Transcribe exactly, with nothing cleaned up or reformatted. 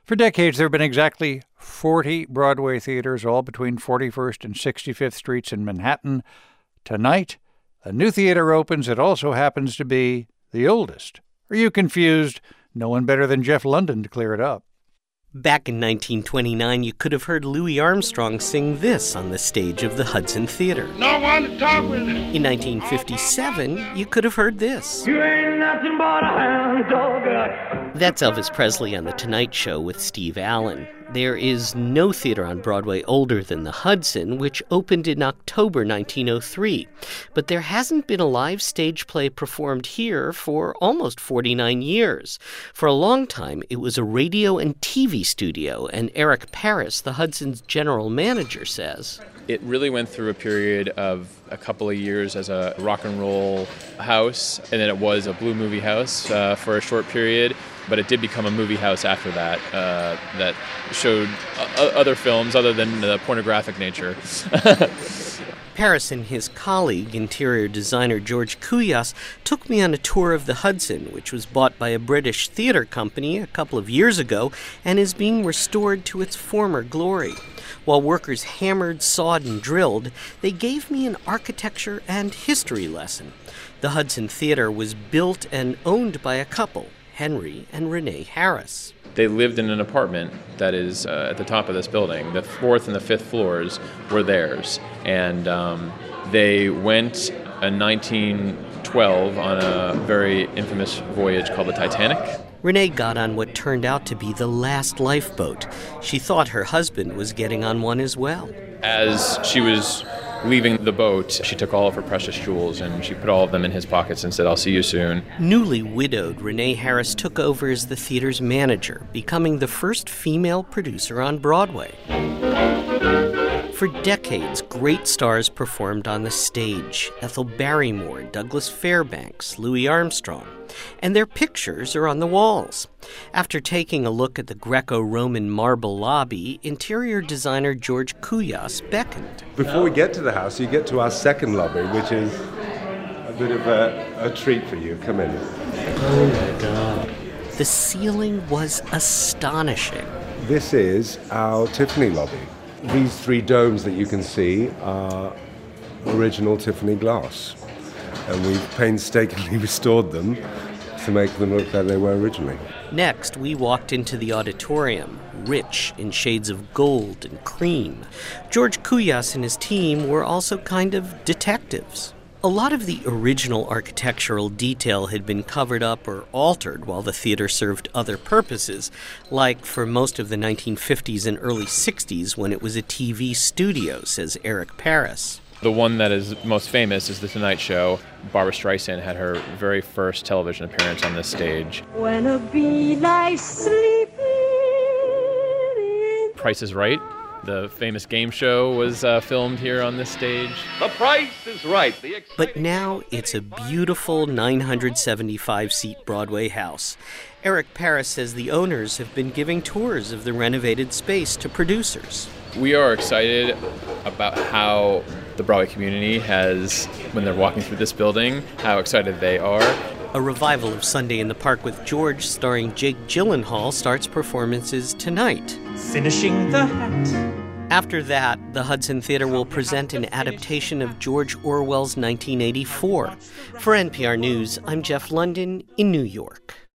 For decades, there have been exactly forty Broadway theaters, all between forty-first and sixty-fifth Streets in Manhattan. Tonight, a new theater opens that also happens to be the oldest. Are you confused? No one better than Jeff London to clear it up. Back in nineteen twenty-nine, you could have heard Louis Armstrong sing this on the stage of the Hudson Theater. No one to talk with. In nineteen fifty-seven, you could have heard this. You ain't nothing but a hound dog. That's Elvis Presley on The Tonight Show with Steve Allen. There is no theater on Broadway older than the Hudson, which opened in October nineteen oh three. But there hasn't been a live stage play performed here for almost forty-nine years. For a long time, it was a radio and T V studio, and Eric Paris, the Hudson's general manager, says, it really went through a period of a couple of years as a rock and roll house, and then it was a blue movie house uh, for a short period. But it did become a movie house after that uh, that showed uh, other films other than the pornographic nature. Paris and his colleague, interior designer George Kouyias, took me on a tour of the Hudson, which was bought by a British theater company a couple of years ago and is being restored to its former glory. While workers hammered, sawed, and drilled, they gave me an architecture and history lesson. The Hudson Theater was built and owned by a couple, Henry and Renee Harris. They lived in an apartment that is uh, at the top of this building. The fourth and the fifth floors were theirs. And um, they went in nineteen twelve on a very infamous voyage called the Titanic. Renee got on what turned out to be the last lifeboat. She thought her husband was getting on one as well. As she was leaving the boat, she took all of her precious jewels and she put all of them in his pockets and said, "I'll see you soon." Newly widowed, Renee Harris took over as the theater's manager, becoming the first female producer on Broadway. For decades, great stars performed on the stage: Ethel Barrymore, Douglas Fairbanks, Louis Armstrong. And their pictures are on the walls. After taking a look at the Greco-Roman marble lobby, interior designer George Kouyias beckoned. Before we get to the house, you get to our second lobby, which is a bit of a, a treat for you. Come in. Oh my God. The ceiling was astonishing. This is our Tiffany lobby. These three domes that you can see are original Tiffany glass, and we've painstakingly restored them to make them look like they were originally. Next, we walked into the auditorium, rich in shades of gold and cream. George Kouyias and his team were also kind of detectives. A lot of the original architectural detail had been covered up or altered while the theater served other purposes, like for most of the nineteen fifties and early sixties when it was a T V studio, says Eric Paris. The one that is most famous is The Tonight Show. Barbra Streisand had her very first television appearance on this stage. When a bee lies sleeping. Price is Right, the famous game show, was uh, filmed here on this stage. The Price is Right. The But now it's a beautiful nine hundred seventy-five seat Broadway house. Eric Paris says the owners have been giving tours of the renovated space to producers. We are excited about how the Broadway community has, when they're walking through this building, how excited they are. A revival of Sunday in the Park with George, starring Jake Gyllenhaal, starts performances tonight. Finishing the hat. After that, the Hudson Theater will present an adaptation of George Orwell's nineteen eighty-four. For N P R News, I'm Jeff London in New York.